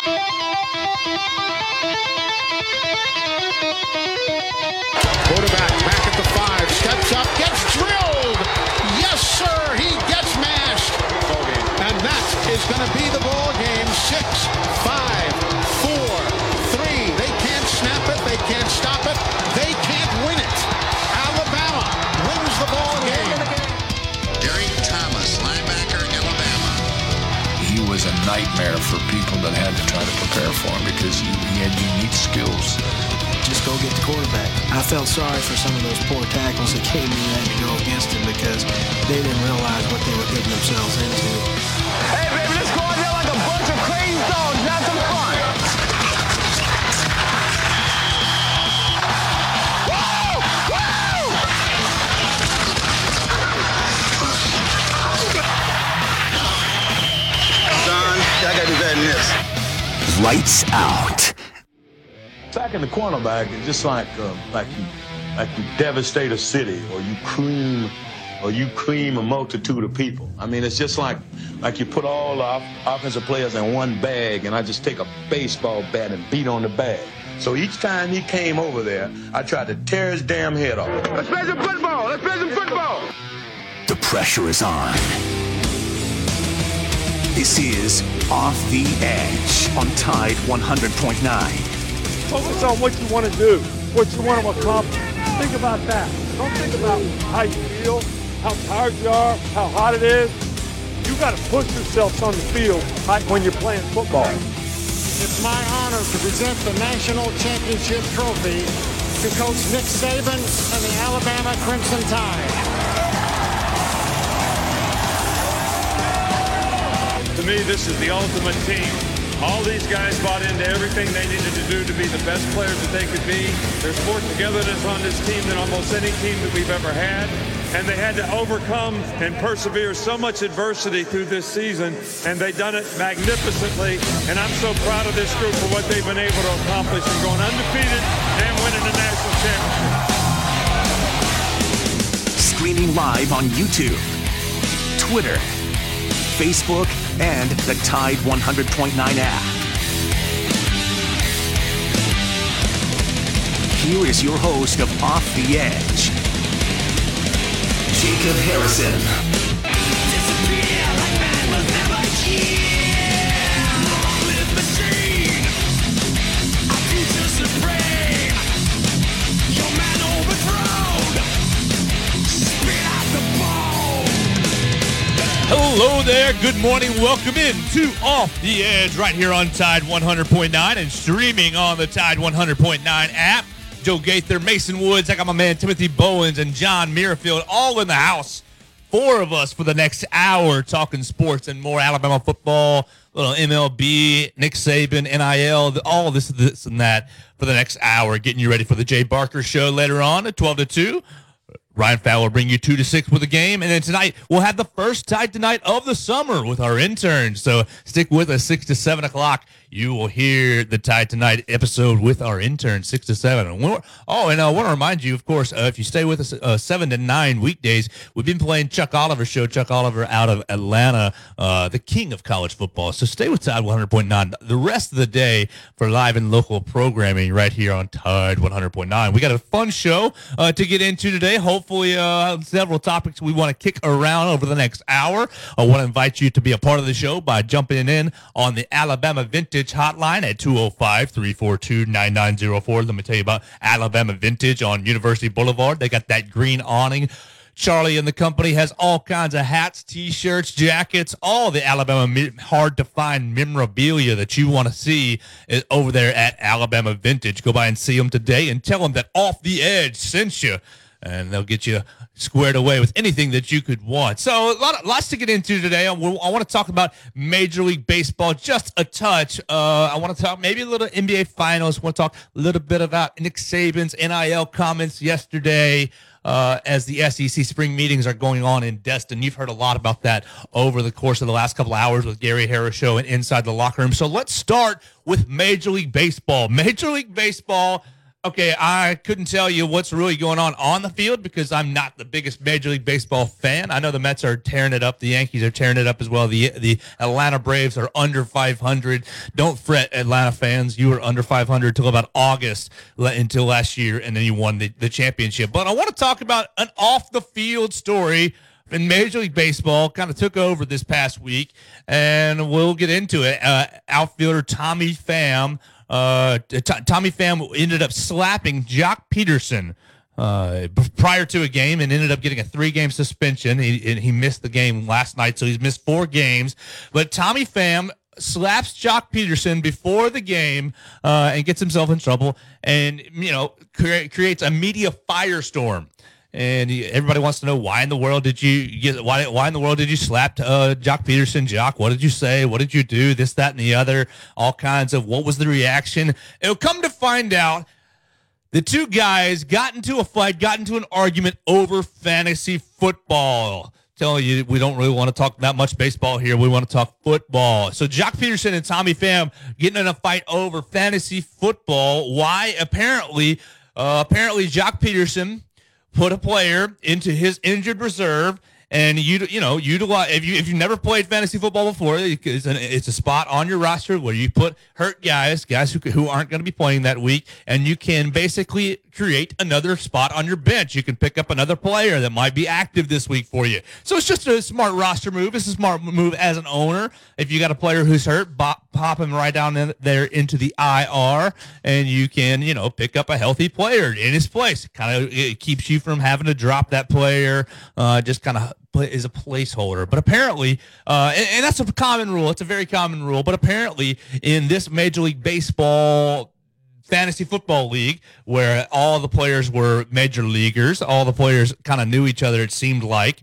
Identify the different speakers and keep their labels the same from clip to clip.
Speaker 1: Quarterback back at the 5, steps up, gets drilled. Yes, sir, he gets mashed. And that is going to be the ball game. 6, 5, 4, 3. They can't snap it. They can't stop it. They can't win it. Alabama wins the ball game.
Speaker 2: Derek Thomas, linebacker, Alabama.
Speaker 3: He was a nightmare for people that had to try to prepare for him because he had unique skills.
Speaker 4: Just go get the quarterback. I felt sorry for some of those poor tackles that came in and had to go against him because they didn't realize what they were getting themselves into.
Speaker 5: Hey, baby, let's go out there like a bunch of crazy dogs. Have some fun. Woo! Woo!
Speaker 2: Son, I got to do better than this.
Speaker 6: Lights out.
Speaker 7: Sacking the cornerback is just like you devastate a city or you cream a multitude of people. I mean, it's just like you put all the offensive players in one bag, and I just take a baseball bat and beat on the bag. So each time he came over there, I tried to tear his damn head off.
Speaker 5: Let's play some football. Let's play some football.
Speaker 6: The pressure is on. This is Off the Edge on Tide 100.9.
Speaker 8: Focus on what you want to do, what you want to accomplish. Think about that. Don't think about how you feel, how tired you are, how hot it is. You got to push yourselves on the field like when you're playing football.
Speaker 1: It's my honor to present the National Championship Trophy to Coach Nick Saban and the Alabama Crimson Tide.
Speaker 8: To me, this is the ultimate team. All these guys bought into everything they needed to do to be the best players that they could be. There's more togetherness on this team than almost any team that we've ever had. And they had to overcome and persevere so much adversity through this season, and they've done it magnificently. And I'm so proud of this group for what they've been able to accomplish and going undefeated and winning the national championship.
Speaker 6: Streaming live on YouTube, Twitter, Facebook, and the Tide 100.9 app. Here is your host of Off the Edge, Jacob Harrison.
Speaker 9: Hello there. Good morning. Welcome in to Off the Edge right here on Tide 100.9 and streaming on the Tide 100.9 app. Joe Gaither, Mason Woods, I got my man Timothy Bowens and John Muirfield all in the house. Four of us for the next hour talking sports and more Alabama football, little MLB, Nick Saban, NIL, all this and that for the next hour. Getting you ready for the Jay Barker Show later on at 12 to 2. Ryan Fowler will bring you 2 to 6 with a game. And then tonight, we'll have the first Tide Tonight of the summer with our interns. So stick with us 6 to 7 o'clock. You will hear the Tide Tonight episode with our interns 6 to 7. And I want to remind you, of course, if you stay with us 7 to 9 weekdays, we've been playing Chuck Oliver Show. Chuck Oliver out of Atlanta, the king of college football. So stay with Tide 100.9 the rest of the day for live and local programming right here on Tide 100.9. We got a fun show to get into today. Hopefully, several topics we want to kick around over the next hour. I want to invite you to be a part of the show by jumping in on the Alabama Vintage Hotline at 205-342-9904. Let me tell you about Alabama Vintage on University Boulevard. They got that green awning. Charlie and the company has all kinds of hats, T-shirts, jackets, all the Alabama hard-to-find memorabilia that you want to see is over there at Alabama Vintage. Go by and see them today and tell them that Off the Edge sent you. And they'll get you squared away with anything that you could want. So lots to get into today. I want to talk about Major League Baseball just a touch. I want to talk maybe a little NBA Finals. I want to talk a little bit about Nick Saban's NIL comments yesterday as the SEC spring meetings are going on in Destin. You've heard a lot about that over the course of the last couple of hours with Gary Harris Show and Inside the Locker Room. So let's start with Major League Baseball. Major League Baseball Okay, I couldn't tell you what's really going on the field because I'm not the biggest Major League Baseball fan. I know the Mets are tearing it up. The Yankees are tearing it up as well. The Atlanta Braves are under 500. Don't fret, Atlanta fans. You were under 500 until about August, until last year, and then you won the championship. But I want to talk about an off-the-field story in Major League Baseball. Kind of took over this past week, and we'll get into it. Outfielder Tommy Pham. Tommy Pham ended up slapping Joc Pederson prior to a game and ended up getting a 3-game suspension. He missed the game last night, so he's missed 4 games. But Tommy Pham slaps Joc Pederson before the game and gets himself in trouble, and creates a media firestorm. And everybody wants to know why in the world did you slap Joc Pederson? Joc, what did you say? What did you do? This, that, and the other. All kinds of what was the reaction? It'll come to find out the two guys got into a fight, got into an argument over fantasy football. Telling you, we don't really want to talk that much baseball here. We want to talk football. So Joc Pederson and Tommy Pham getting in a fight over fantasy football. Why? Apparently Joc Pederson put a player into his injured reserve, and utilize. If you've never played fantasy football before, it's a spot on your roster where you put hurt guys who aren't going to be playing that week, and you can basically create another spot on your bench. You can pick up another player that might be active this week for you. So it's just a smart roster move. It's a smart move as an owner. If you got a player who's hurt, pop him right down there into the IR, and you can, pick up a healthy player in his place. It keeps you from having to drop that player, just kind of is a placeholder. But apparently, and that's a common rule. It's a very common rule. But apparently in this Major League Baseball fantasy football league, where all the players were major leaguers, all the players kind of knew each other, it seemed like.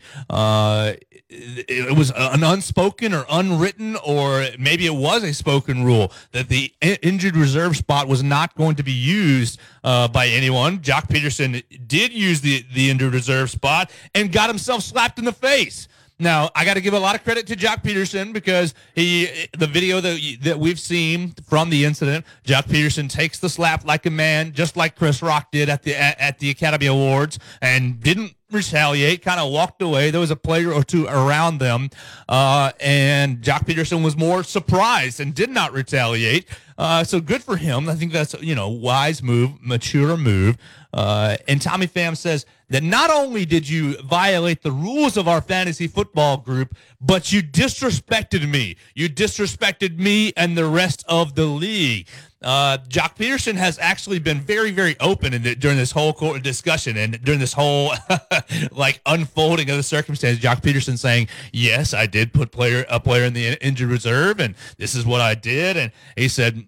Speaker 9: It was an unspoken or unwritten, or maybe it was a spoken rule that the injured reserve spot was not going to be used by anyone. Joc Pederson did use the injured reserve spot and got himself slapped in the face. Now, I got to give a lot of credit to Joc Pederson because the video that we've seen from the incident, Joc Pederson takes the slap like a man, just like Chris Rock did at the Academy Awards, and didn't retaliate, kind of walked away. There was a player or two around them, and Joc Pederson was more surprised and did not retaliate. So good for him. I think that's, wise move, mature move. And Tommy Pham says that not only did you violate the rules of our fantasy football group, but you disrespected me. You disrespected me and the rest of the league. Joc Pederson has actually been very, very open during this whole discussion and during this whole unfolding of the circumstance. Joc Pederson saying, yes, I did put a player in the injured reserve, and this is what I did. And he said,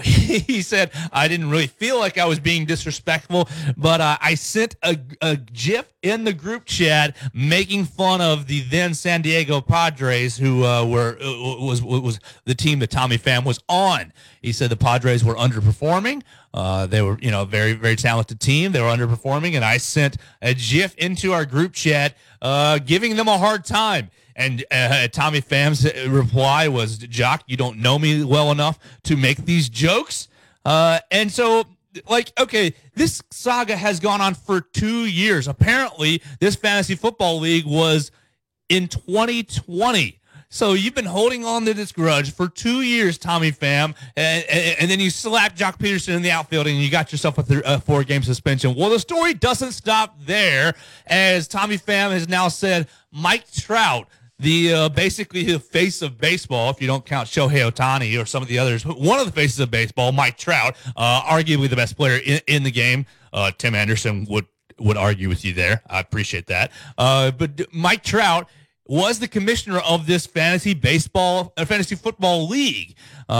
Speaker 9: I didn't really feel like I was being disrespectful, but I sent a GIF in the group chat making fun of the then San Diego Padres, who was the team that Tommy Pham was on. He said the Padres were underperforming. They were, very, very talented team. They were underperforming, and I sent a GIF into our group chat giving them a hard time. And Tommy Pham's reply was, Joc, you don't know me well enough to make these jokes. And so, okay, this saga has gone on for 2 years. Apparently, this fantasy football league was in 2020. So you've been holding on to this grudge for 2 years, Tommy Pham, and then you slapped Joc Pederson in the outfield, and you got yourself a 4-game suspension. Well, the story doesn't stop there, as Tommy Pham has now said Mike Trout, basically the face of baseball, if you don't count Shohei Ohtani or some of the others, one of the faces of baseball, Mike Trout, arguably the best player in the game. Tim Anderson would argue with you there. I appreciate that. But Mike Trout was the commissioner of this fantasy football league.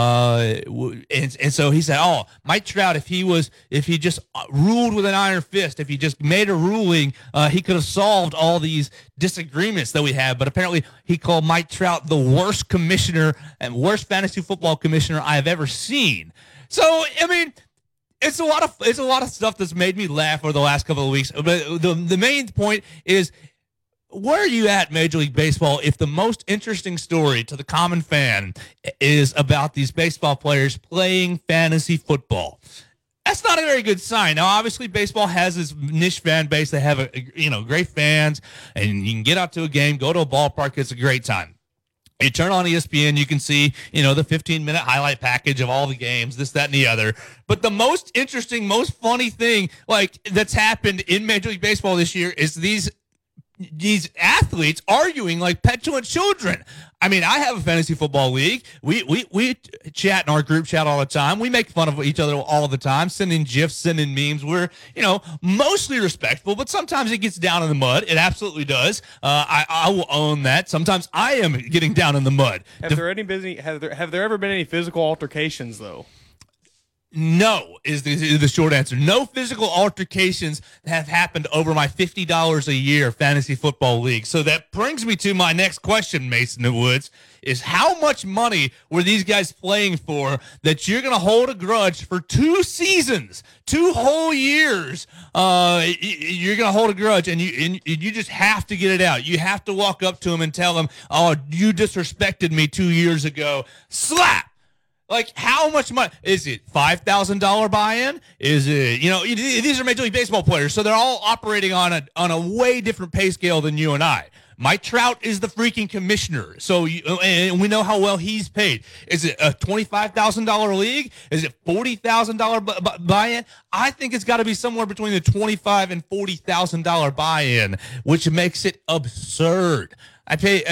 Speaker 9: And so he said, Mike Trout, if he just ruled with an iron fist, if he just made a ruling, he could have solved all these disagreements that we have. But apparently he called Mike Trout the worst commissioner and worst fantasy football commissioner I have ever seen. So, I mean, it's a lot of stuff that's made me laugh over the last couple of weeks. But the main point is, where are you at, Major League Baseball, if the most interesting story to the common fan is about these baseball players playing fantasy football? That's not a very good sign. Now, obviously, baseball has this niche fan base. They have, great fans, and you can get out to a game, go to a ballpark. It's a great time. You turn on ESPN, you can see, the 15-minute highlight package of all the games, this, that, and the other. But the most interesting, most funny thing, that's happened in Major League Baseball this year is these athletes arguing like petulant children. I mean, I have a fantasy football league. We chat in our group chat all the time. We make fun of each other all the time, sending GIFs, sending memes. We're, mostly respectful, but sometimes it gets down in the mud. It absolutely does. I will own that. Sometimes I am getting down in the mud.
Speaker 10: Have there ever been any physical altercations, though?
Speaker 9: No is the short answer. No physical altercations have happened over my $50 a year fantasy football league. So that brings me to my next question, Mason Woods, is how much money were these guys playing for that you're going to hold a grudge for 2 seasons, 2 whole years? You're going to hold a grudge, and you just have to get it out. You have to walk up to them and tell them, oh, you disrespected me 2 years ago. Slap! Like, how much money? Is it $5,000 buy-in? Is it, these are Major League Baseball players, so they're all operating on a way different pay scale than you and I. Mike Trout is the freaking commissioner, and we know how well he's paid. Is it a $25,000 league? Is it $40,000 buy-in? I think it's got to be somewhere between the $25,000 and $40,000 buy-in, which makes it absurd. I pay,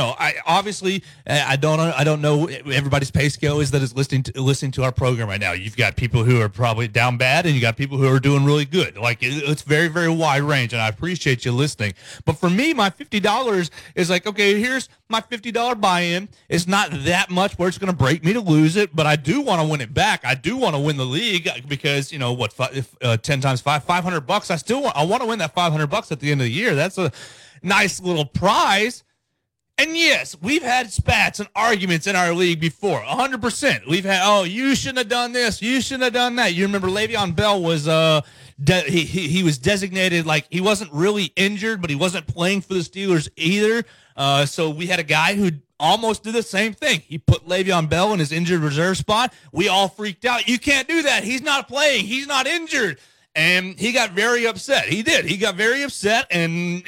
Speaker 9: I don't know everybody's pay scale is that is listening to our program right now. You've got people who are probably down bad, and you got people who are doing really good. Like, it's very, very wide range, and I appreciate you listening. But for me, my $50 is like, okay, here's my $50 buy-in. It's not that much where it's going to break me to lose it, but I do want to win it back. I do want to win the league because, 10 times 5, $500. I want to win that $500 at the end of the year. That's a nice little prize. And yes, we've had spats and arguments in our league before, 100%. We've had, you shouldn't have done this, you shouldn't have done that. You remember Le'Veon Bell was he was designated like he wasn't really injured, but he wasn't playing for the Steelers either. So we had a guy who almost did the same thing. He put Le'Veon Bell in his injured reserve spot. We all freaked out. You can't do that. He's not playing. He's not injured. And he got very upset. He did. He got very upset, and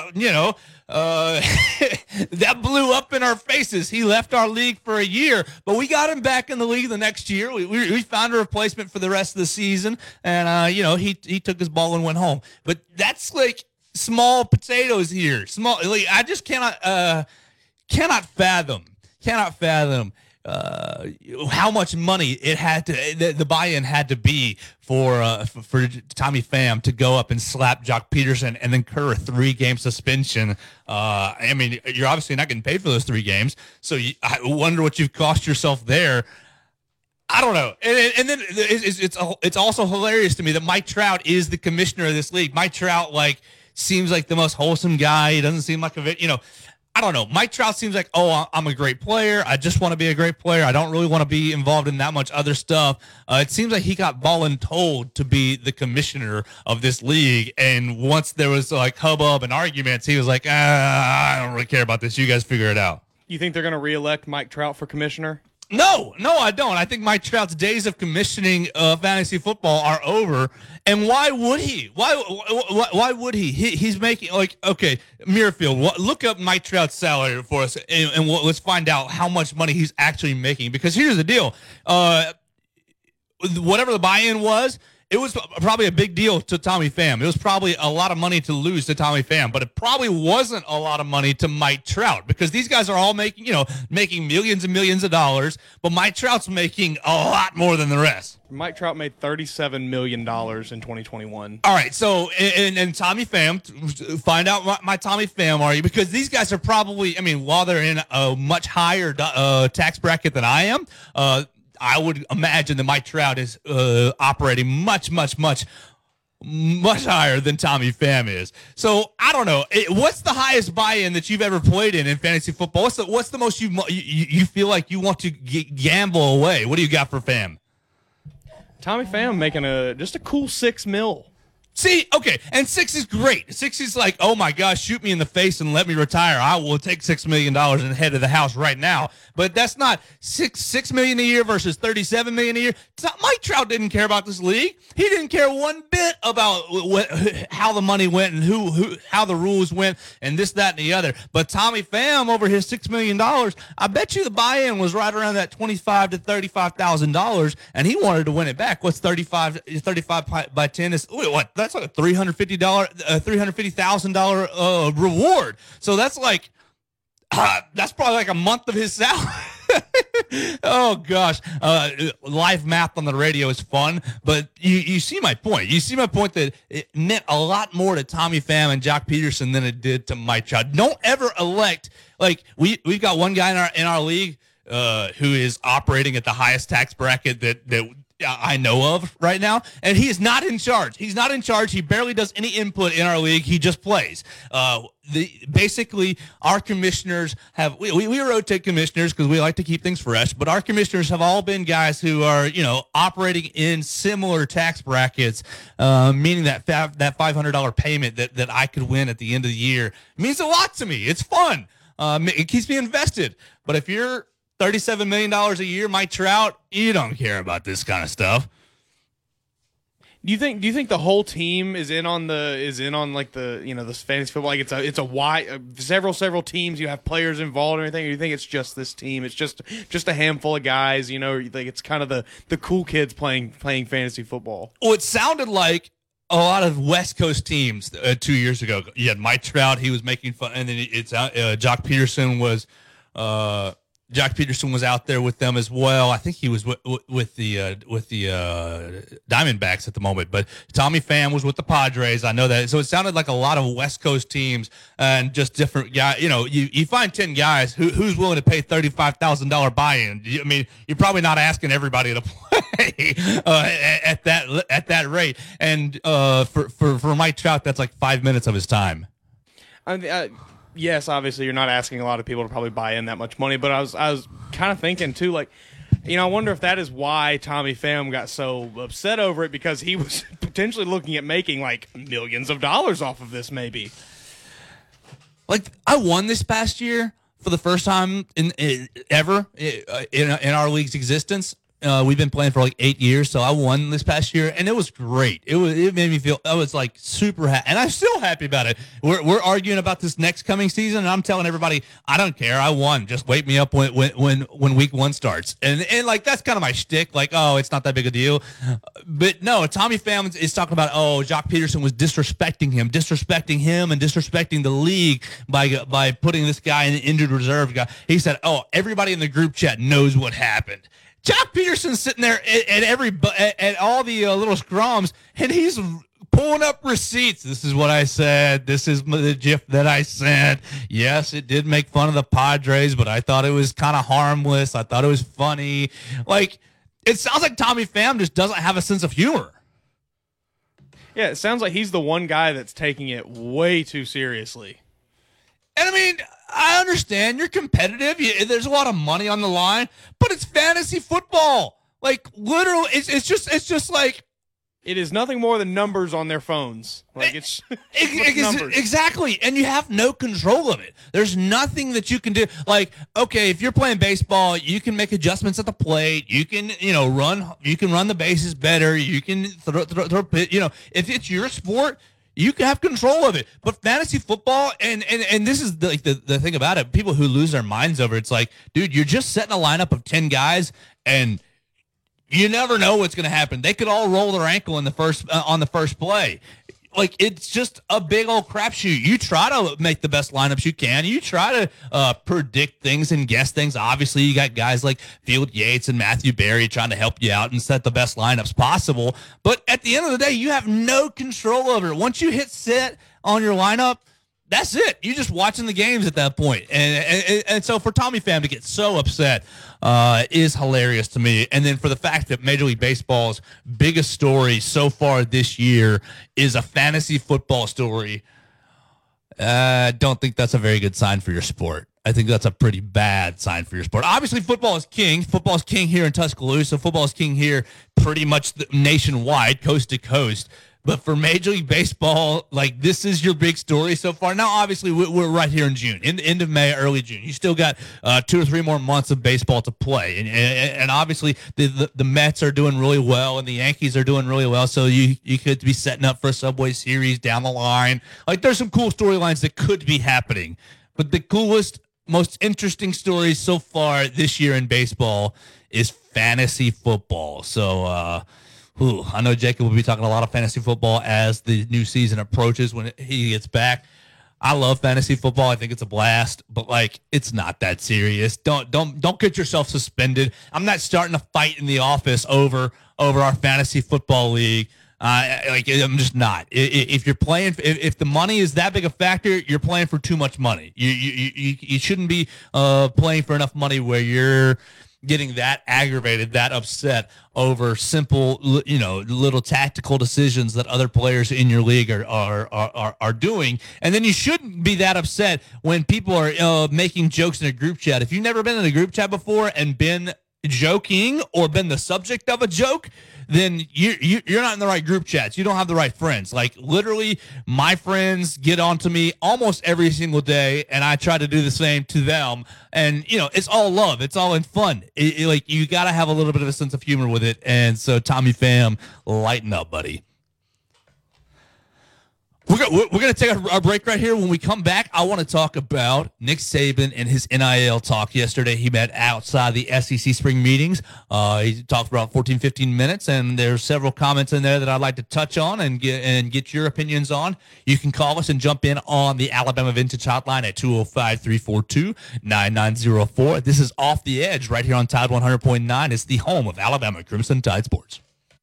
Speaker 9: that blew up in our faces. He left our league for a year, but we got him back in the league the next year. We found a replacement for the rest of the season, and he took his ball and went home. But that's like small potatoes here. I just cannot fathom how much money it had to the buy-in had to be for Tommy Pham to go up and slap Jock Peterson and then incur a 3-game suspension. I mean, you're obviously not getting paid for those 3 games, so I wonder what you've cost yourself there. I don't know. And then it's also hilarious to me that Mike Trout is the commissioner of this league. Mike Trout seems like the most wholesome guy. He doesn't seem like I don't know. Mike Trout seems like, I'm a great player. I just want to be a great player. I don't really want to be involved in that much other stuff. It seems like he got voluntold to be the commissioner of this league. And once there was hubbub and arguments, he was like, I don't really care about this. You guys figure it out.
Speaker 10: You think they're going to reelect Mike Trout for commissioner?
Speaker 9: No, I don't. I think Mike Trout's days of commissioning fantasy football are over. And why would he? Why would he? He's making okay, Muirfield. Look up Mike Trout's salary for us, and let's find out how much money he's actually making. Because here's the deal: whatever the buy-in was, it was probably a big deal to Tommy Pham. It was probably a lot of money to lose to Tommy Pham, but it probably wasn't a lot of money to Mike Trout because these guys are all making millions and millions of dollars, but Mike Trout's making a lot more than the rest.
Speaker 10: Mike Trout made $37 million in 2021.
Speaker 9: All right, so and Tommy Pham, find out what my Tommy Pham are you, because these guys are probably, while they're in a much higher tax bracket than I am, I would imagine that Mike Trout is operating much higher than Tommy Pham is. So I don't know. What's the highest buy-in that you've ever played in fantasy football? What's the most you feel like you want to gamble away? What do you got for Pham?
Speaker 10: Tommy Pham making just a cool $6 million.
Speaker 9: See, okay, and 6 is great. 6 is like, oh my gosh, shoot me in the face and let me retire. I will take $6 million and head to the house right now. But that's not $6 million a year versus $37 million a year. It's not, Mike Trout didn't care about this league. He didn't care one bit about how the money went and how the rules went and this, that, and the other. But Tommy Pham, over his $6 million, I bet you the buy-in was right around that $25,000 to $35,000, and he wanted to win it back. What's 35 by 10 is what? That's like a $350,000 reward. So that's like that's probably like a month of his salary. Oh gosh, live math on the radio is fun, but you see my point. You see my point that it meant a lot more to Tommy Pham and Jock Peterson than it did to Mike Trout. Don't ever elect, like we've got one guy in our league who is operating at the highest tax bracket that I know of right now, and he is not in charge. He's not in charge. He barely does any input in our league. He just plays. Basically, our commissioners have we rotate commissioners because we like to keep things fresh. But our commissioners have all been guys who are operating in similar tax brackets, meaning that $500 payment that I could win at the end of the year means a lot to me. It's fun. It keeps me invested. But if you're $37 million a year, Mike Trout, you don't care about this kind of stuff.
Speaker 10: Do you think the whole team is in on this fantasy football? Like it's a wide several teams. You have players involved and everything. Or you think it's just this team? It's just a handful of guys. Or you think it's kind of the cool kids playing fantasy football?
Speaker 9: Well, it sounded like a lot of West Coast teams 2 years ago. You had Mike Trout. He was making fun, and then it's Jock Peterson was. Jock Peterson was out there with them as well. I think he was with the Diamondbacks at the moment, but Tommy Pham was with the Padres. I know that. So it sounded like a lot of West Coast teams and just different guys. You find 10 guys who's willing to pay $35,000 buy-in. I mean, you're probably not asking everybody to play at that rate. And for Mike Trout, that's like 5 minutes of his time.
Speaker 10: Yes, obviously you're not asking a lot of people to probably buy in that much money, but I was kind of thinking too, like, I wonder if that is why Tommy Pham got so upset over it, because he was potentially looking at making like millions of dollars off of this, maybe.
Speaker 9: Like, I won this past year for the first time ever in our league's existence. We've been playing for like 8 years, so I won this past year, and it was great. It made me feel, I was like super happy, and I'm still happy about it. We're arguing about this next coming season, and I'm telling everybody, I don't care, I won. Just wake me up when week 1 starts, and like that's kind of my shtick. Like, oh, it's not that big a deal, but no, Tommy Pham is talking about, oh, Jock Peterson was disrespecting him, and disrespecting the league by putting this guy in the injured reserve guy. He said, oh, everybody in the group chat knows what happened. Jock Peterson's sitting there at all the little scrums, and he's pulling up receipts. This is what I said. This is the GIF that I sent. Yes, it did make fun of the Padres, but I thought it was kind of harmless. I thought it was funny. Like, it sounds like Tommy Pham just doesn't have a sense of humor.
Speaker 10: Yeah, it sounds like he's the one guy that's taking it way too seriously.
Speaker 9: And I mean, I understand you're competitive. There's a lot of money on the line, but it's fantasy football. Like, literally, it's just like,
Speaker 10: it is nothing more than numbers on their phones. Like, it's numbers. Exactly,
Speaker 9: and you have no control of it. There's nothing that you can do. Like, okay, if you're playing baseball, you can make adjustments at the plate. You can, run the bases better. You can throw. If it's your sport, you can have control of it. But fantasy football, and this is the thing about it, people who lose their minds over it's like, dude, you're just setting a lineup of 10 guys, and you never know what's going to happen. They could all roll their ankle in the first on the first play. Like, it's just a big old crapshoot. You try to make the best lineups you can. You try to predict things and guess things. Obviously, you got guys like Field Yates and Matthew Berry trying to help you out and set the best lineups possible. But at the end of the day, you have no control over it. Once you hit set on your lineup, that's it. You're just watching the games at that point. And so for Tommy Pham to get so upset is hilarious to me. And then for the fact that Major League Baseball's biggest story so far this year is a fantasy football story, don't think that's a very good sign for your sport. I think that's a pretty bad sign for your sport. Obviously, football is king. Football is king here in Tuscaloosa. Football is king here pretty much nationwide, coast to coast. But for Major League Baseball, like, this is your big story so far. Now, obviously, we're right here in June, in the end of May, early June. You still got 2 or 3 more months of baseball to play. And obviously, the Mets are doing really well, and the Yankees are doing really well. So you could be setting up for a Subway Series down the line. Like, there's some cool storylines that could be happening. But the coolest, most interesting story so far this year in baseball is fantasy football. So, I know Jacob will be talking a lot of fantasy football as the new season approaches when he gets back. I love fantasy football. I think it's a blast, but like, it's not that serious. Don't get yourself suspended. I'm not starting a fight in the office over our fantasy football league. I'm just not. If you're playing, if the money is that big a factor, you're playing for too much money. You shouldn't be playing for enough money where you're getting that aggravated, that upset over simple, little tactical decisions that other players in your league are doing. And then you shouldn't be that upset when people are making jokes in a group chat. If you've never been in a group chat before and been joking or been the subject of a joke, then you're not in the right group chats. You don't have the right friends. Like, literally, my friends get onto me almost every single day, and I try to do the same to them. And, it's all love. It's all in fun. Like, you got to have a little bit of a sense of humor with it. And so, Tommy Pham, lighten up, buddy. We're going to take a break right here. When we come back, I want to talk about Nick Saban and his NIL talk yesterday. He met outside the SEC spring meetings. He talked for about 14, 15 minutes, and there's several comments in there that I'd like to touch on and get your opinions on. You can call us and jump in on the Alabama Vintage Hotline at 205-342-9904. This is Off the Edge right here on Tide 100.9. It's the home of Alabama Crimson Tide Sports.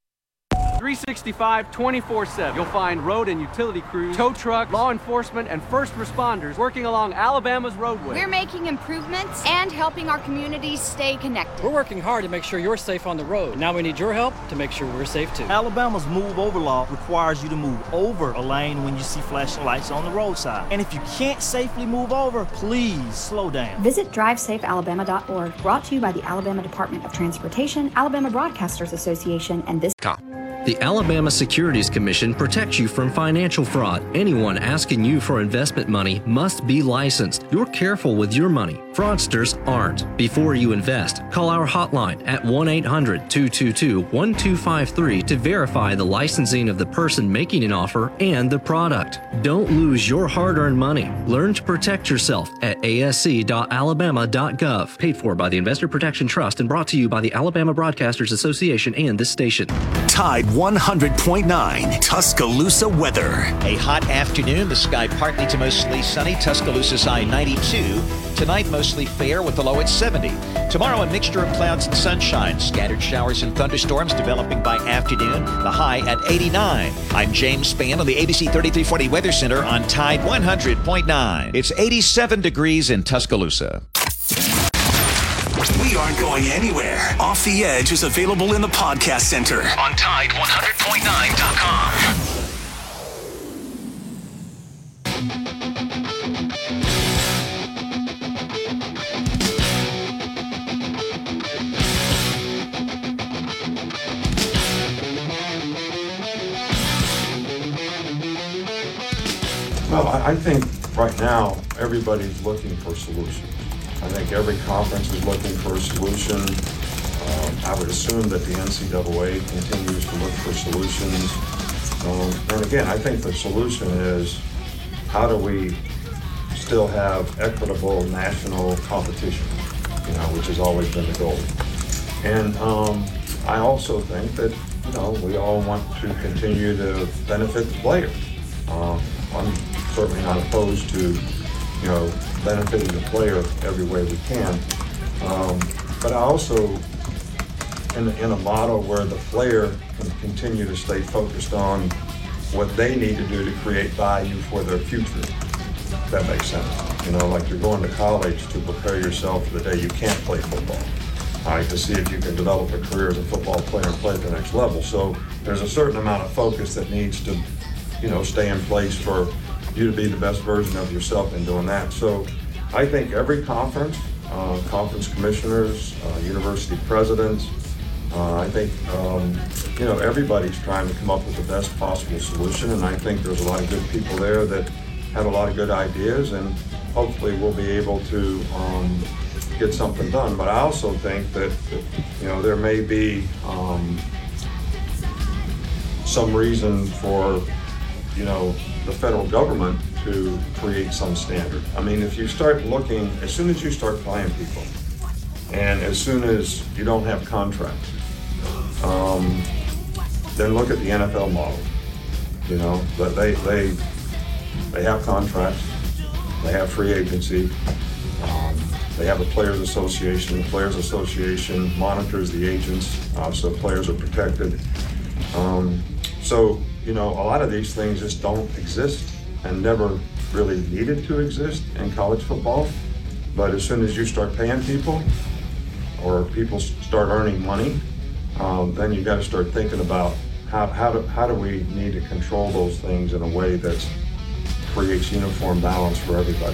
Speaker 11: 365, 24/7. You'll find road and utility crews, tow trucks, law enforcement, and first responders working along Alabama's roadway.
Speaker 12: We're making improvements and helping our communities stay connected.
Speaker 13: We're working hard to make sure you're safe on the road. Now we need your help to make sure we're safe too.
Speaker 14: Alabama's move over law requires you to move over a lane when you see flashing lights on the roadside. And if you can't safely move over, please slow down.
Speaker 15: Visit DriveSafeAlabama.org, brought to you by the Alabama Department of Transportation, Alabama Broadcasters Association, and this.
Speaker 16: The Alabama Securities Commission protects you from financial fraud. Anyone asking you for investment money must be licensed. You're careful with your money. Fraudsters aren't. Before you invest, call our hotline at 1-800-222-1253 to verify the licensing of the person making an offer and the product. Don't lose your hard-earned money. Learn to protect yourself at asc.alabama.gov. Paid for by the Investor Protection Trust and brought to you by the Alabama Broadcasters Association and this station.
Speaker 6: Tide 100.9 Tuscaloosa weather.
Speaker 17: A hot afternoon. The sky partly to mostly sunny. Tuscaloosa's high 92. Tonight, mostly fair with the low at 70. Tomorrow, a mixture of clouds and sunshine. Scattered showers and thunderstorms developing by afternoon. The high at 89. I'm James Spann on the ABC 3340 Weather Center on Tide 100.9. It's 87 degrees in Tuscaloosa.
Speaker 6: We aren't going anywhere. Off the Edge is available in the podcast center on Tide100.9.com.
Speaker 18: Well, I think right now everybody's looking for solutions. I think every conference is looking for a solution. I would assume that the NCAA continues to look for solutions. And again, I think the solution is how do we still have equitable national competition, which has always been the goal. And I also think that, we all want to continue to benefit the player. I'm certainly not opposed to, benefiting the player every way we can. But I also, in a model where the player can continue to stay focused on what they need to do to create value for their future, if that makes sense. Like you're going to college to prepare yourself for the day you can't play football. To see if you can develop a career as a football player and play at the next level. So there's a certain amount of focus that needs to, stay in place for you to be the best version of yourself in doing that. So I think every conference, conference commissioners, university presidents, I think everybody's trying to come up with the best possible solution, and I think there's a lot of good people there that have a lot of good ideas, and hopefully we'll be able to get something done. But I also think that there may be some reason for the federal government to create some standard. I mean, if you start looking, as soon as you start playing people, and as soon as you don't have contracts, then look at the NFL model. But they have contracts, they have free agency, they have a players association. The players association monitors the agents, so players are protected. So a lot of these things just don't exist and never really needed to exist in college football. But as soon as you start paying people, or people start earning money, then you got to start thinking about how do we need to control those things in a way that creates uniform balance for everybody.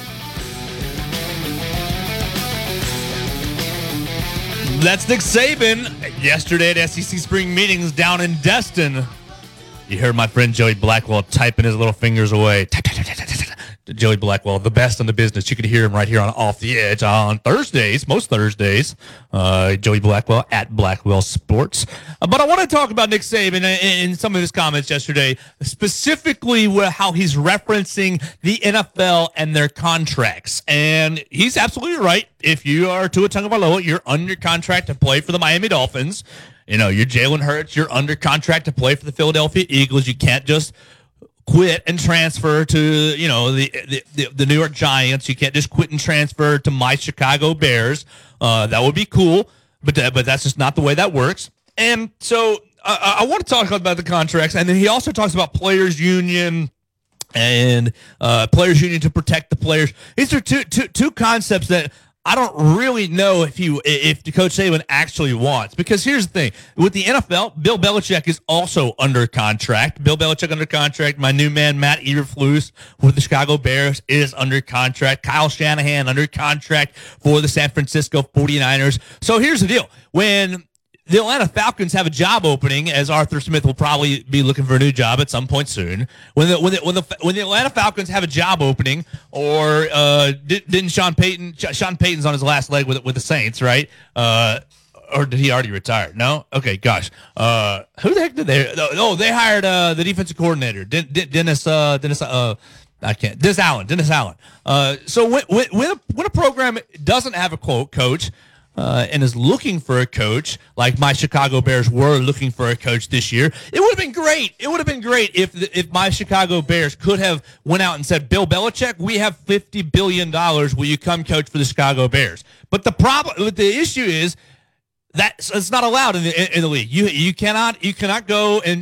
Speaker 9: That's Nick Saban yesterday at SEC spring meetings down in Destin. You heard my friend Joey Blackwell typing his little fingers away. Joey Blackwell, the best in the business. You could hear him right here on Off the Edge on Thursdays, most Thursdays. Joey Blackwell at Blackwell Sports. But I want to talk about Nick Saban in some of his comments yesterday, specifically how he's referencing the NFL and their contracts. And he's absolutely right. If you are Tua Tagovailoa, you're under contract to play for the Miami Dolphins. You're Jalen Hurts, you're under contract to play for the Philadelphia Eagles. You can't just quit and transfer to, the New York Giants. You can't just quit and transfer to my Chicago Bears. That would be cool, but that's just not the way that works. And so I want to talk about the contracts, and then he also talks about players' union and players' union to protect the players. These are two concepts that I don't really know if Coach Saban actually wants, because here's the thing. With the NFL, Bill Belichick is also under contract. Bill Belichick under contract. My new man, Matt Eberflus, with the Chicago Bears, is under contract. Kyle Shanahan under contract for the San Francisco 49ers. So here's the deal. When the Atlanta Falcons have a job opening, as Arthur Smith will probably be looking for a new job at some point soon. When the Atlanta Falcons have a job opening, or didn't Sean Payton's on his last leg with the Saints, right? Or did he already retire? No? Okay, gosh. Who the heck did they? Oh, they hired the defensive coordinator, Dennis Allen. So when a program doesn't have a coach, and is looking for a coach, like my Chicago Bears were looking for a coach this year, it would have been great. It would have been great if my Chicago Bears could have went out and said, Bill Belichick, we have $50 billion. Will you come coach for the Chicago Bears? But the issue is that it's not allowed in the league. You cannot go and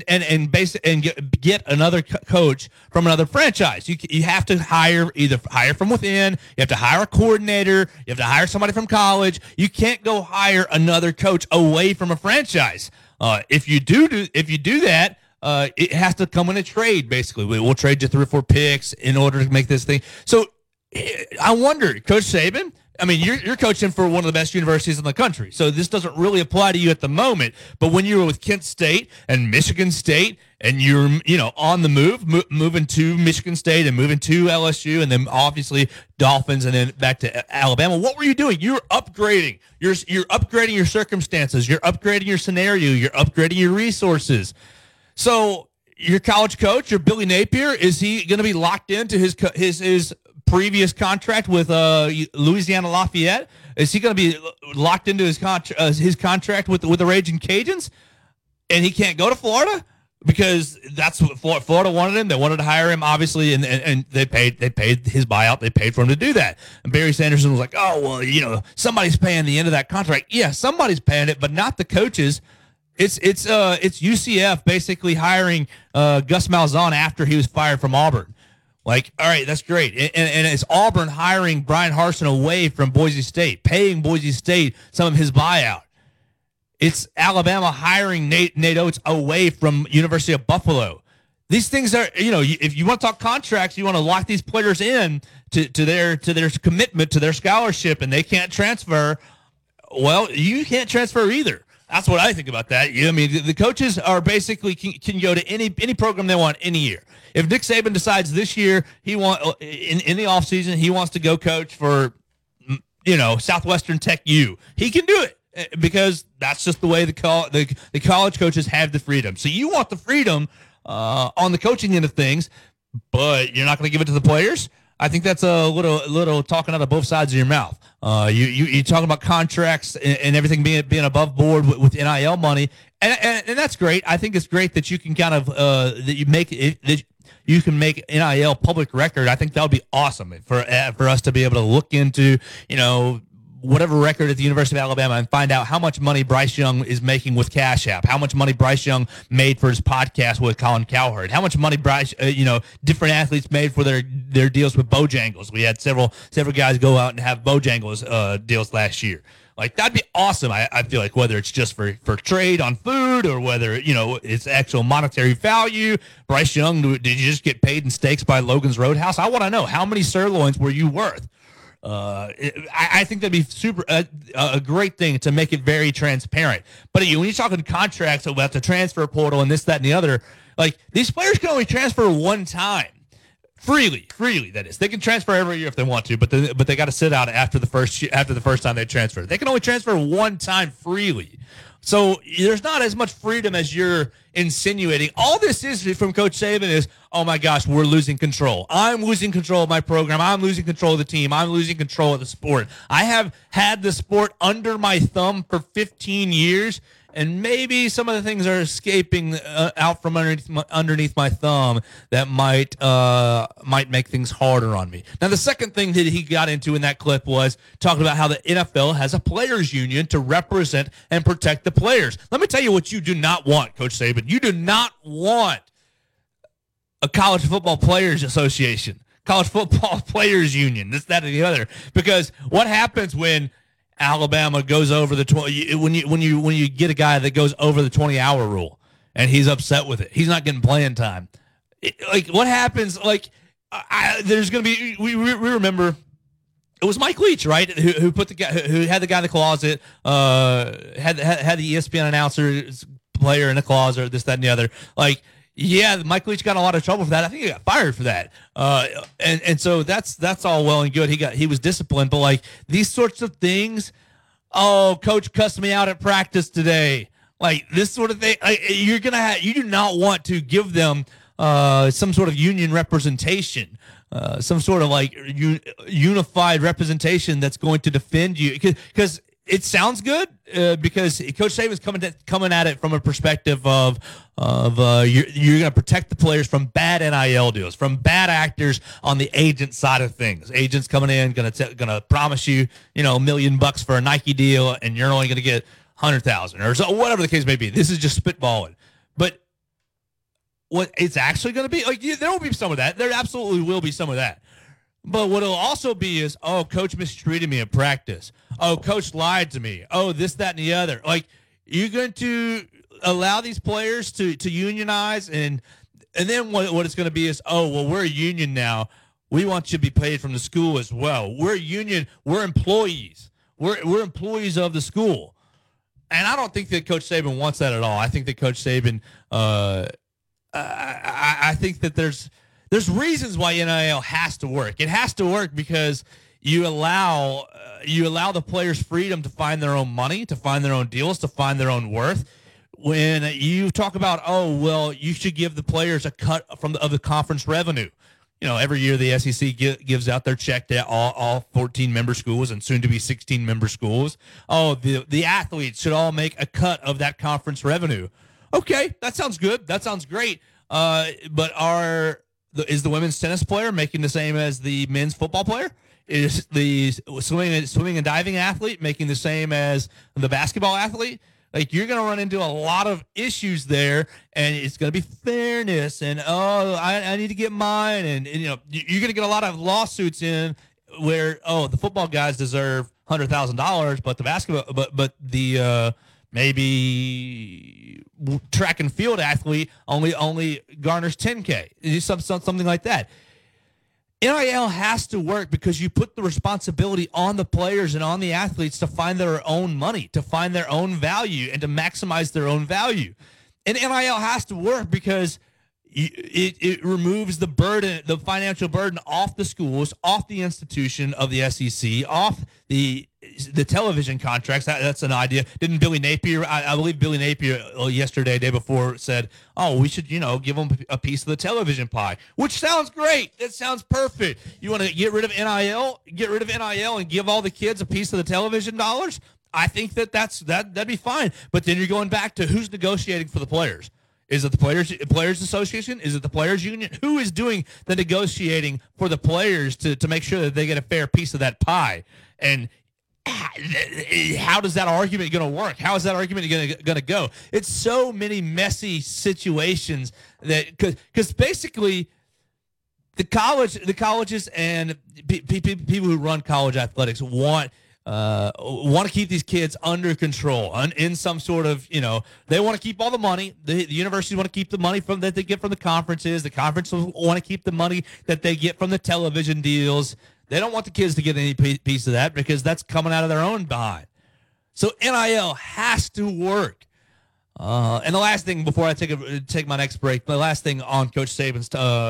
Speaker 9: get another coach from another franchise. You have to hire from within. You have to hire a coordinator. You have to hire somebody from college. You can't go hire another coach away from a franchise. If you do that, it has to come in a trade. Basically, we'll trade you 3 or 4 picks in order to make this thing. So I wonder, Coach Saban, I mean, you're coaching for one of the best universities in the country, so this doesn't really apply to you at the moment. But when you were with Kent State and Michigan State, and you're on the moving to Michigan State and moving to LSU, and then obviously Dolphins, and then back to Alabama, what were you doing? You're upgrading. You're upgrading your circumstances. You're upgrading your scenario. You're upgrading your resources. So your college coach, your Billy Napier, is he going to be locked into his previous contract with Louisiana Lafayette? Is he going to be locked into his contract with the Raging Cajuns, and he can't go to Florida because that's what Florida wanted him? They wanted to hire him, obviously, and they paid his buyout. They paid for him to do that. And Barry Sanderson was like, "Oh well, somebody's paying the end of that contract." Yeah, somebody's paying it, but not the coaches. It's UCF basically hiring Gus Malzahn after he was fired from Auburn. Like, all right, that's great. And it's Auburn hiring Brian Harsin away from Boise State, paying Boise State some of his buyout. It's Alabama hiring Nate Oates away from University of Buffalo. These things are, if you want to talk contracts, you want to lock these players in to their commitment, to their scholarship, and they can't transfer. Well, you can't transfer either. That's what I think about that. I mean, the coaches are basically can go to any program they want any year. If Nick Saban decides this year in the offseason he wants to go coach for, Southwestern Tech U, he can do it because that's just the way the college coaches have the freedom. So you want the freedom on the coaching end of things, but you're not going to give it to the players. I think that's a little talking out of both sides of your mouth. You talk about contracts and everything being above board with NIL money, and that's great. I think it's great that you can kind of that you can make NIL public record. I think that would be awesome for us to be able to look into, whatever record at the University of Alabama and find out how much money Bryce Young is making with Cash App, how much money Bryce Young made for his podcast with Colin Cowherd, how much money different athletes made for their deals with Bojangles. We had several guys go out and have Bojangles deals last year. Like, that'd be awesome. I feel like whether it's just for trade on food or whether, it's actual monetary value. Bryce Young, did you just get paid in steaks by Logan's Roadhouse? I want to know, how many sirloins were you worth? I think that'd be super a great thing to make it very transparent. But when you're talking contracts about the transfer portal and this, that, and the other, like, these players can only transfer one time. Freely, that is. They can transfer every year if they want to, but they got to sit out after the first time they transfer. They can only transfer one time freely. So there's not as much freedom as you're insinuating. All this is from Coach Saban is, oh my gosh, we're losing control. I'm losing control of my program. I'm losing control of the team. I'm losing control of the sport. I have had the sport under my thumb for 15 years, and maybe some of the things are escaping out from underneath my thumb that might make things harder on me. Now, the second thing that he got into in that clip was talking about how the NFL has a players' union to represent and protect the players. Let me tell you what you do not want, Coach Saban. You do not want a college football players association, college football players union, this, that, and the other. Because what happens when Alabama goes over the 20, when you get a guy that goes over the 20-hour rule and he's upset with it, he's not getting playing time. What happens? There's going to be. We remember it was Mike Leach, right? Who put the guy who had the guy in the closet, had the ESPN announcer player in the closet, this, that, and the other. Yeah, Mike Leach got in a lot of trouble for that. I think he got fired for that. And so that's all well and good. He was disciplined, but these sorts of things, oh, coach cussed me out at practice today. This sort of thing, you do not want to give them some sort of union representation, some sort of unified represenation that's going to defend you, because it sounds good because Coach Saban's coming at it from a perspective of you're going to protect the players from bad NIL deals, from bad actors on the agent side of things. Agents coming in going to promise you $1 million for a Nike deal, and you're only going to get 100,000 or so, whatever the case may be. This is just spitballing, but what it's actually going to be there will be some of that. There absolutely will be some of that. But what it'll also be is, oh, coach mistreated me in practice. Oh, coach lied to me. Oh, this, that, and the other. You're going to allow these players to unionize, and then what it's going to be is, oh, well, we're a union now. We want you to be paid from the school as well. We're a union. We're employees. We're employees of the school. And I don't think that Coach Saban wants that at all. I think that Coach Saban, I think that there's reasons why NIL has to work. It has to work because you allow the players freedom to find their own money, to find their own deals, to find their own worth. When you talk about, oh, well, you should give the players a cut of the conference revenue. Every year the SEC gives out their check to all 14 member schools and soon to be 16 member schools. Oh, the athletes should all make a cut of that conference revenue. Okay, that sounds good. That sounds great. But is the women's tennis player making the same as the men's football player? Is the swimming and diving athlete making the same as the basketball athlete? You're going to run into a lot of issues there, and it's going to be fairness, and I need to get mine, and you're going to get a lot of lawsuits in where the football guys deserve $100,000, but the basketball, but the maybe track and field athlete only garners $10K. Something like that. NIL has to work because you put the responsibility on the players and on the athletes to find their own money, to find their own value, and to maximize their own value. And NIL has to work because it removes the burden, the financial burden off the schools, off the institution of the SEC, off the television contracts. That's an idea. Didn't Billy Napier, I believe Billy Napier yesterday, day before, said, oh, we should, give them a piece of the television pie, which sounds great. That sounds perfect. You want to get rid of NIL? Get rid of NIL and give all the kids a piece of the television dollars? I think that'd be fine. But then you're going back to who's negotiating for the players. Is it the Players Association? Is it the Players Union? Who is doing the negotiating for the players to make sure that they get a fair piece of that pie? And how does that argument going to work? How is that argument going to go? It's so many messy situations that because basically the colleges and people who run college athletics want to keep these kids under control in some sort of, they want to keep all the money. The universities want to keep the money that they get from the conferences. The conferences want to keep the money that they get from the television deals. They don't want the kids to get any piece of that because that's coming out of their own behind. So NIL has to work. And the last thing before I take my next break, the last thing on Coach Saban's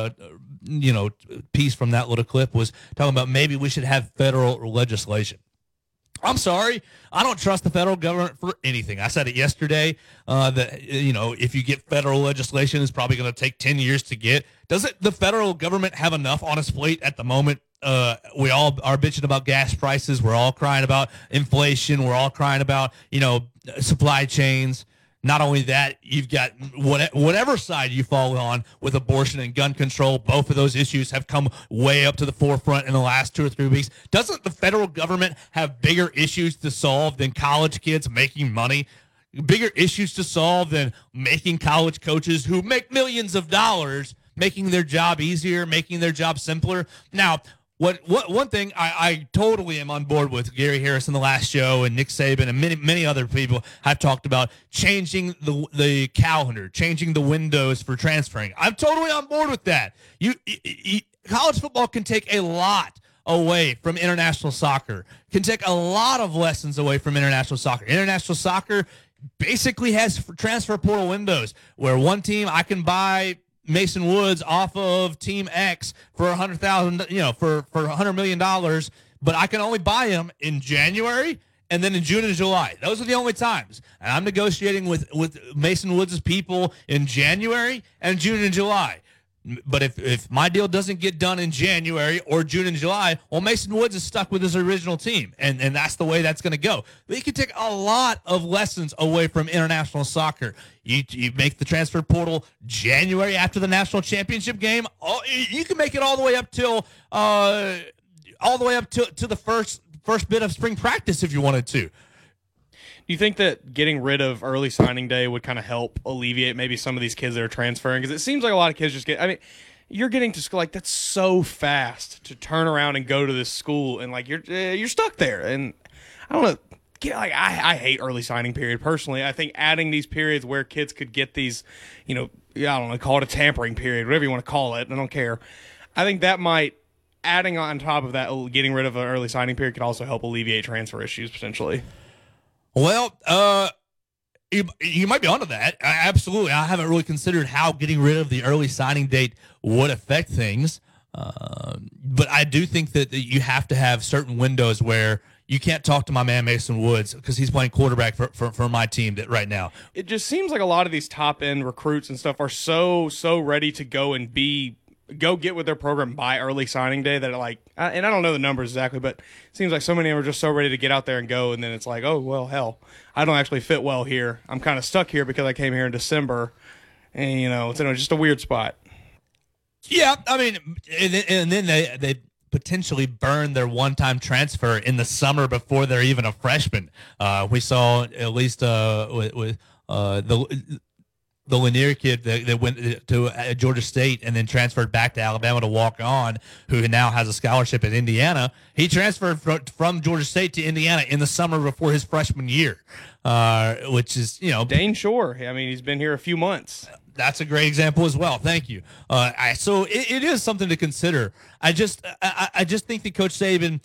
Speaker 9: piece from that little clip was talking about maybe we should have federal legislation. I'm sorry. I don't trust the federal government for anything. I said it yesterday that, if you get federal legislation, it's probably going to take 10 years to get. Doesn't the federal government have enough on its plate at the moment? We all are bitching about gas prices. We're all crying about inflation. We're all crying about, supply chains. Not only that, you've got whatever side you fall on with abortion and gun control. Both of those issues have come way up to the forefront in the last 2 or 3 weeks. Doesn't the federal government have bigger issues to solve than college kids making money? Bigger issues to solve than making college coaches who make millions of dollars, making their job easier, making their job simpler? Now, one thing I totally am on board with Gary Harris in the last show and Nick Saban and many other people have talked about changing the calendar, changing the windows for transferring. I'm totally on board with that. College football can take a lot away from international soccer, can take a lot of lessons away from international soccer. International soccer basically has transfer portal windows where one team I can buy Mason Woods off of Team X for $100,000, for $100 million, but I can only buy him in January and then in June and July. Those are the only times. And I'm negotiating with Mason Woods' people in January and June and July. But if my deal doesn't get done in January or June and July, well, Mason Woods is stuck with his original team, and that's the way that's going to go. But you can take a lot of lessons away from international soccer. You make the transfer portal January after the national championship game. You can make it all the way up to the first bit of spring practice if you wanted to.
Speaker 10: Do you think that getting rid of early signing day would kind of help alleviate maybe some of these kids that are transferring? Because it seems like a lot of kids just you're getting to school, that's so fast to turn around and go to this school, and you're stuck there. And I don't know. I hate early signing period personally. I think adding these periods where kids could get these, I don't know, call it a tampering period, whatever you want to call it. I don't care. I think that might, adding on top of that, getting rid of an early signing period could also help alleviate transfer issues potentially.
Speaker 9: Well, you might be onto that. Absolutely. I haven't really considered how getting rid of the early signing date would affect things. But I do think that you have to have certain windows where you can't talk to my man Mason Woods because he's playing quarterback for my team right now.
Speaker 10: It just seems like a lot of these top-end recruits and stuff are so ready to go and go get with their program by early signing day that and I don't know the numbers exactly, but it seems like so many of them are just so ready to get out there and go, and then it's like, oh, well, hell, I don't actually fit well here. I'm kind of stuck here because I came here in December, and, it's just a weird spot.
Speaker 9: Yeah, I mean, and then they potentially burn their one-time transfer in the summer before they're even a freshman. We saw at least with the the Lanier kid that went to Georgia State and then transferred back to Alabama to walk on, who now has a scholarship at Indiana. He transferred from Georgia State to Indiana in the summer before his freshman year, which is,
Speaker 10: Dane Shore. I mean, he's been here a few months.
Speaker 9: That's a great example as well. Thank you. So it is something to consider. I just think that Coach Saban,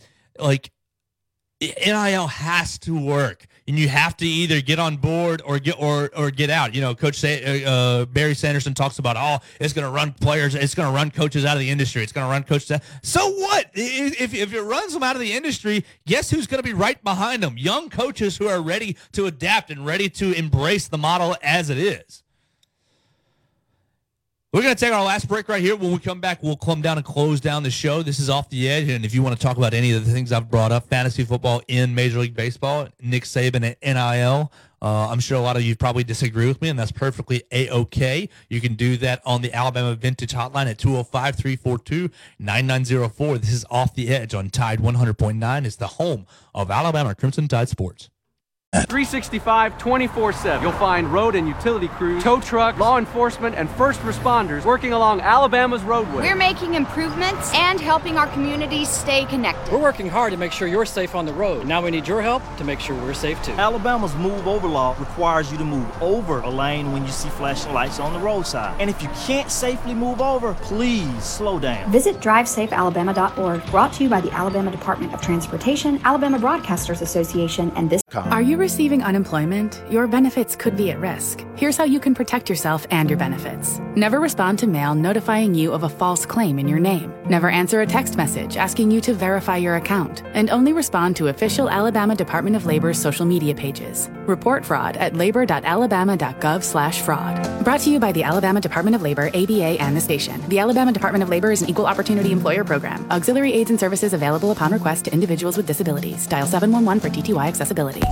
Speaker 9: NIL has to work, and you have to either get on board or get out. Coach Barry Sanderson talks about, it's going to run players, it's going to run coaches out of the industry, it's going to run coaches out. So what? If it runs them out of the industry, guess who's going to be right behind them? Young coaches who are ready to adapt and ready to embrace the model as it is. We're going to take our last break right here. When we come back, we'll come down and close down the show. This is Off the Edge, and if you want to talk about any of the things I've brought up, fantasy football in Major League Baseball, Nick Saban at NIL, I'm sure a lot of you probably disagree with me, and that's perfectly A-OK. You can do that on the Alabama Vintage Hotline at 205-342-9904. This is Off the Edge on Tide 100.9. It's the home of Alabama Crimson Tide Sports.
Speaker 11: 365, 24/7. You'll find road and utility crews, tow trucks, law enforcement, and first responders working along Alabama's roadways.
Speaker 12: We're making improvements and helping our communities stay connected.
Speaker 13: We're working hard to make sure you're safe on the road. Now we need your help to make sure we're safe too.
Speaker 14: Alabama's move over law requires you to move over a lane when you see flashing lights on the roadside. And if you can't safely move over, please slow down.
Speaker 15: Visit DriveSafeAlabama.org, brought to you by the Alabama Department of Transportation, Alabama Broadcasters Association, and this.
Speaker 19: Are you receiving unemployment? Your benefits could be at risk. Here's how you can protect yourself and your benefits. Never respond to mail notifying you of a false claim in your name. Never answer a text message asking you to verify your account. And only respond to official Alabama Department of Labor's social media pages. Report fraud at labor.alabama.gov/fraud. Brought to you by the Alabama Department of Labor, ABA, and the station. The Alabama Department of Labor is an equal opportunity employer program. Auxiliary aids and services available upon request to individuals with disabilities. Dial 711 for TTY accessibility.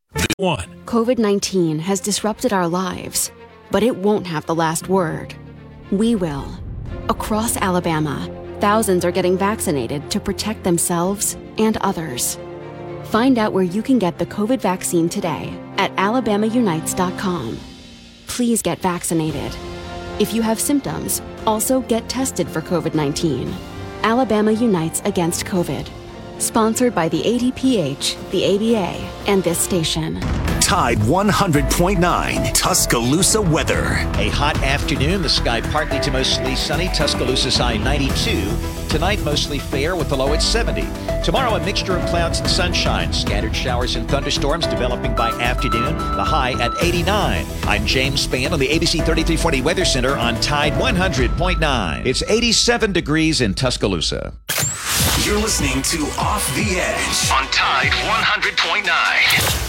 Speaker 20: COVID-19 has disrupted our lives, but it won't have the last word. We will. Across Alabama, thousands are getting vaccinated to protect themselves and others. Find out where you can get the COVID vaccine today at alabamaunites.com. Please get vaccinated. If you have symptoms, also get tested for COVID-19. Alabama Unites Against COVID. Sponsored by the ADPH, the ABA, and this station.
Speaker 6: Tide 100.9 Tuscaloosa weather.
Speaker 17: A hot afternoon, the sky partly to mostly sunny, Tuscaloosa's high 92. Tonight, mostly fair with the low at 70. Tomorrow, a mixture of clouds and sunshine. Scattered showers and thunderstorms developing by afternoon, the high at 89. I'm James Spann on the ABC 3340 Weather Center on Tide 100.9. It's 87 degrees in Tuscaloosa.
Speaker 6: You're listening to Off the Edge on Tide 100.9.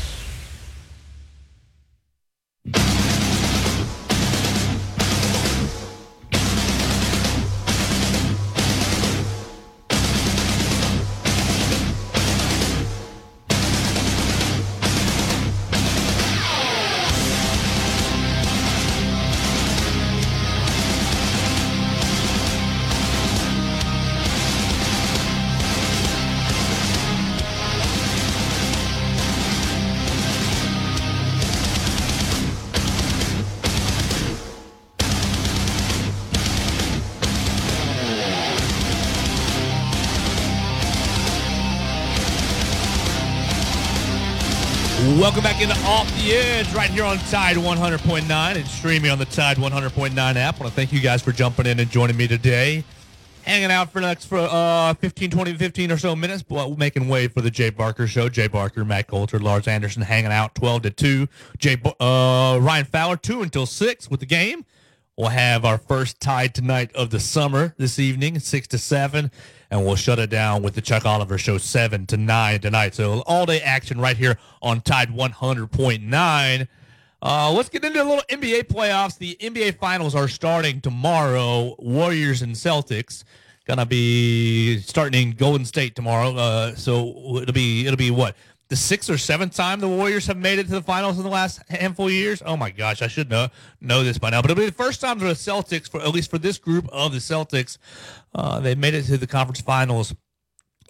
Speaker 9: Welcome back into Off the Edge right here on Tide 100.9 and streaming on the Tide 100.9 app. I want to thank you guys for jumping in and joining me today. Hanging out for the next 15 or so minutes, but making way for the Jay Barker Show. Jay Barker, Matt Coulter, Lars Anderson hanging out 12 to 2. Ryan Fowler 2 until 6 with the game. We'll have our first Tide tonight of the summer this evening, 6 to 7. And we'll shut it down with the Chuck Oliver Show 7 to 9 tonight. So all-day action right here on Tide 100.9. Let's get into a little NBA playoffs. The NBA Finals are starting tomorrow. Warriors and Celtics gonna be starting in Golden State tomorrow. So it'll be what? The 6th or 7th time the Warriors have made it to the finals in the last handful of years. Oh my gosh, I should know this by now. But it'll be the first time for the Celtics, at least for this group of the Celtics, they made it to the conference finals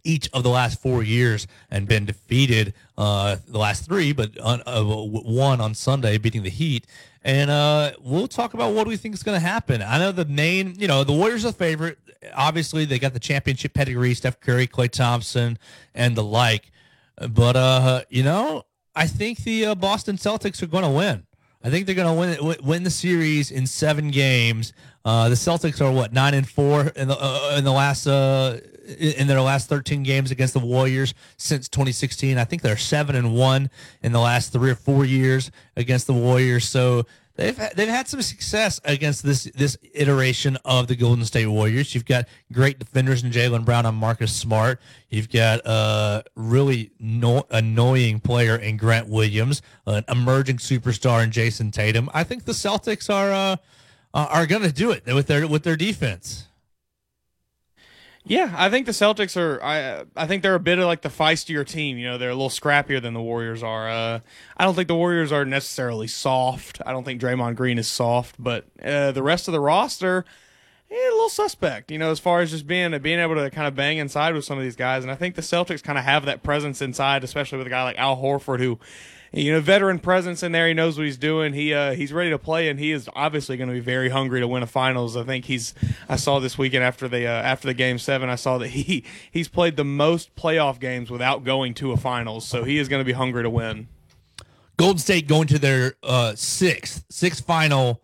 Speaker 9: each of the last 4 years and been defeated the last 3, but won on Sunday, beating the Heat. And we'll talk about what we think is going to happen. I know the Warriors are the favorite. Obviously, they got the championship pedigree, Steph Curry, Klay Thompson, and the like. But, I think the Boston Celtics are going to win. I think they're going to win the series in 7 games. The Celtics are 9-4 in the last in their last 13 games against the Warriors since 2016. I think they're 7-1 in the last 3 or 4 years against the Warriors. So they've had some success against this iteration of the Golden State Warriors. You've got great defenders in Jaylen Brown and Marcus Smart. You've got a really annoying player in Grant Williams, an emerging superstar in Jason Tatum. I think the Celtics are going to do it with their defense.
Speaker 10: Yeah, I think the Celtics are. I think they're a bit of like the feistier team. They're a little scrappier than the Warriors are. I don't think the Warriors are necessarily soft. I don't think Draymond Green is soft, but the rest of the roster, a little suspect. As far as just being able to kind of bang inside with some of these guys, and I think the Celtics kind of have that presence inside, especially with a guy like Al Horford, who, veteran presence in there. He knows what he's doing. He's ready to play, and he is obviously going to be very hungry to win a finals. I think I saw this weekend after the Game 7, I saw that he's played the most playoff games without going to a finals, so he is going to be hungry to win.
Speaker 9: Golden State going to their sixth final.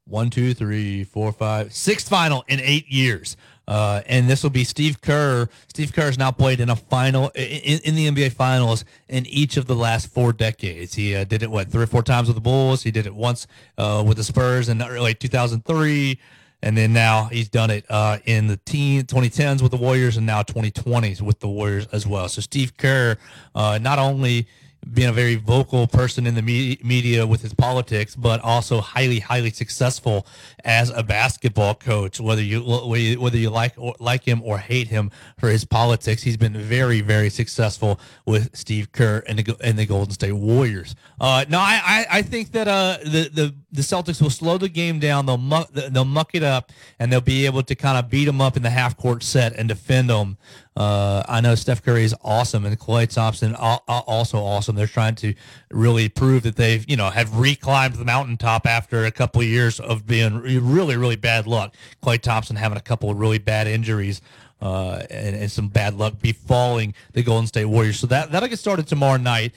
Speaker 9: 6th final in 8 years. And this will be Steve Kerr. Steve Kerr has now played in a final in the NBA Finals in each of the last 4 decades. He did it 3 or 4 times with the Bulls. He did it once with the Spurs in early 2003, and then now he's done it in the 2010s with the Warriors, and now 2020s with the Warriors as well. So Steve Kerr, not only being a very vocal person in the media with his politics, but also highly, highly successful as a basketball coach. Whether you like him or hate him for his politics, he's been very, very successful with Steve Kerr and the Golden State Warriors. I think that the Celtics will slow the game down. They'll muck it up, and they'll be able to kind of beat them up in the half court set and defend them. I know Steph Curry is awesome, and Klay Thompson also awesome. They're trying to really prove that they've have reclimbed the mountaintop after a couple of years of being really, really bad luck. Klay Thompson having a couple of really bad injuries and some bad luck befalling the Golden State Warriors. So that'll get started tomorrow night.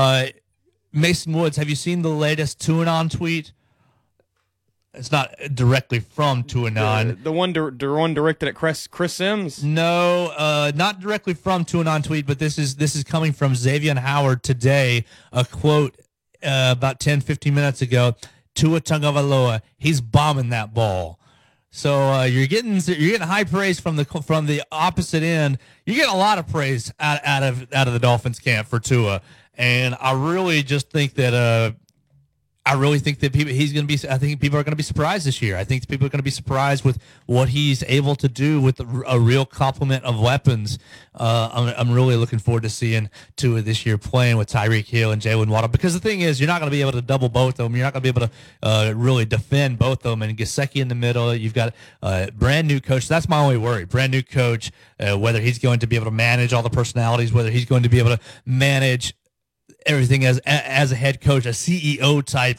Speaker 9: Mason Woods, have you seen the latest Tuanon tweet? It's not directly from Tuanon.
Speaker 10: The one directed at Chris Sims?
Speaker 9: No, not directly from Tuanon tweet, but this is coming from Xavier Howard today. A quote about 10, 15 minutes ago. Tua Tagovailoa, he's bombing that ball. So you're getting high praise from the opposite end. You're getting a lot of praise out of the Dolphins camp for Tua, and I really just think that. I really think that I think people are going to be surprised this year. I think people are going to be surprised with what he's able to do with a real complement of weapons. I'm really looking forward to seeing Tua this year playing with Tyreek Hill and Jaylen Waddle, because the thing is, you're not going to be able to double both of them. You're not going to be able to really defend both of them. And Gesicki in the middle, you've got a brand new coach. That's my only worry. Brand new coach, whether he's going to be able to manage all the personalities, whether he's going to be able to manage everything as a head coach, a CEO type,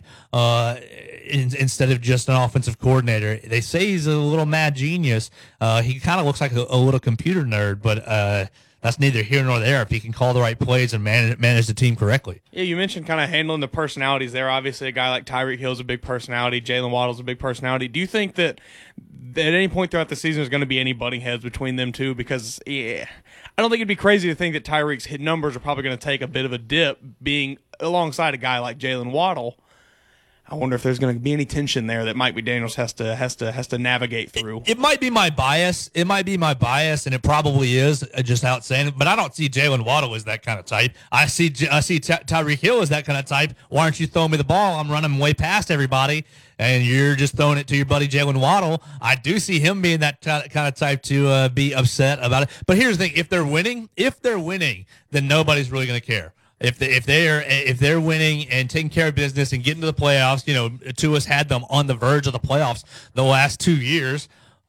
Speaker 9: instead of just an offensive coordinator. They say he's a little mad genius. He kind of looks like a little computer nerd, but that's neither here nor there if he can call the right plays and manage the team correctly.
Speaker 10: Yeah, you mentioned kind of handling the personalities there. Obviously, a guy like Tyreek Hill's a big personality. Jaylen Waddle's a big personality. Do you think that at any point throughout the season there's going to be any butting heads between them two? Because, I don't think it'd be crazy to think that Tyreek's hit numbers are probably going to take a bit of a dip being alongside a guy like Jaylen Waddle. I wonder if there's going to be any tension there that Mike McDaniels has to navigate through.
Speaker 9: It might be my bias. It might be my bias, and it probably is, just out saying it. But I don't see Jaylen Waddle as that kind of type. I see Tyreek Hill as that kind of type. Why aren't you throwing me the ball? I'm running way past everybody, and you're just throwing it to your buddy Jaylen Waddle. I do see him being that kind of type to be upset about it. But here's the thing: if they're winning, then nobody's really going to care. If they're winning and taking care of business and getting to the playoffs, Tua's had them on the verge of the playoffs the last 2 years.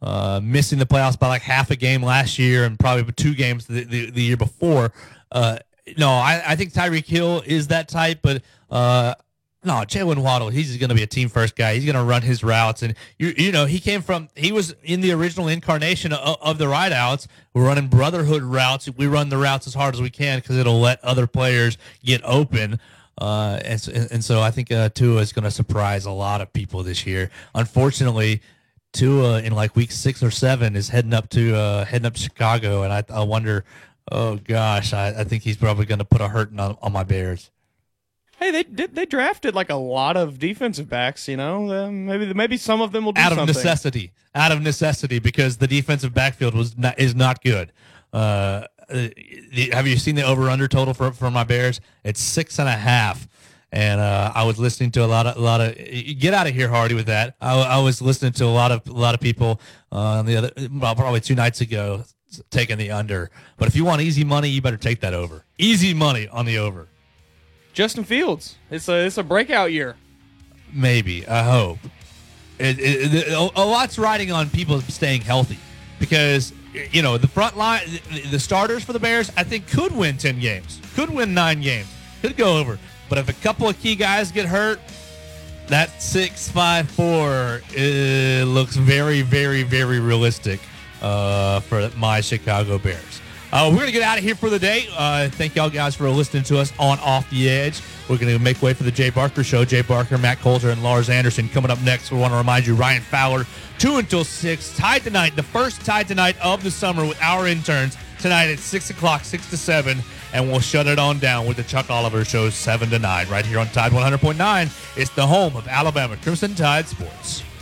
Speaker 9: missing the playoffs by like half a game last year and probably 2 games the year before. No, I think Tyreek Hill is that type, but no, Jalen Waddle, he's going to be a team-first guy. He's going to run his routes. And, he was in the original incarnation of the rideouts. We're running brotherhood routes. We run the routes as hard as we can because it'll let other players get open. And so I think Tua is going to surprise a lot of people this year. Unfortunately, Tua in like week 6 or 7 is heading up to Chicago, and I wonder, oh gosh, I think he's probably going to put a hurting on my Bears.
Speaker 10: Hey, they drafted like a lot of defensive backs. Maybe some of them will do something
Speaker 9: out of necessity because the defensive backfield is not good. Have you seen the over/under total for my Bears? It's 6.5. And I was listening to a lot of get out of here, Hardy, with that. I was listening to a lot of people probably 2 nights ago taking the under. But if you want easy money, you better take that over. Easy money on the over.
Speaker 10: Justin Fields, it's a breakout year.
Speaker 9: Maybe, I hope. A lot's riding on people staying healthy because the front line, the starters for the Bears, I think could win 10 games, could win 9 games, could go over. But if a couple of key guys get hurt, that 6-5-4 looks very, very, very realistic for my Chicago Bears. We're going to get out of here for the day. Thank y'all guys for listening to us on Off the Edge. We're going to make way for the Jay Barker Show. Jay Barker, Matt Coulter, and Lars Anderson coming up next. We want to remind you, Ryan Fowler, 2 until 6. Tied tonight, the first tied tonight of the summer with our interns tonight at 6 o'clock, 6 to 7. And we'll shut it on down with the Chuck Oliver Show 7 to 9 right here on Tide 100.9. It's the home of Alabama Crimson Tide Sports.